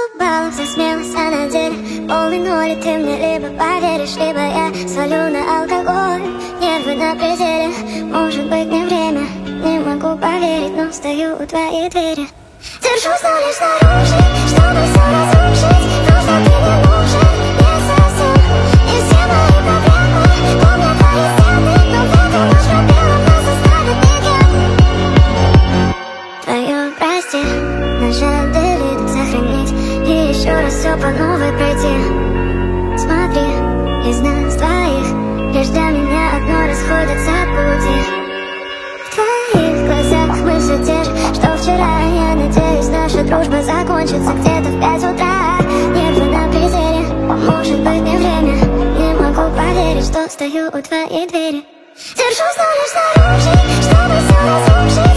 баллов за смелость, а на деле полный ноль. И ты мне либо поверишь, либо я свалю на алкоголь. Нервы на пределе, может быть не время. Не могу поверить, но стою у твоей двери. Держусь, но лишь снаружи, чтобы все разрушить. Просто ты не нужен, не совсем. И все мои проблемы помнят твои стены. Но в эту ночь пробелом нас оставит никем. Твое прости, нажать delete, сохранить и еще раз все по новой пройти. Смотри, из нас двоих лишь для меня одно расходятся пути. В твоих глазах мысли те же, что вчера. Я надеюсь, наша дружба закончится где-то в 5 утра. Нервы на пределе, может быть не время. Не могу поверить, что стою у твоей двери. Держусь, но лишь снаружи, чтобы все разрушить.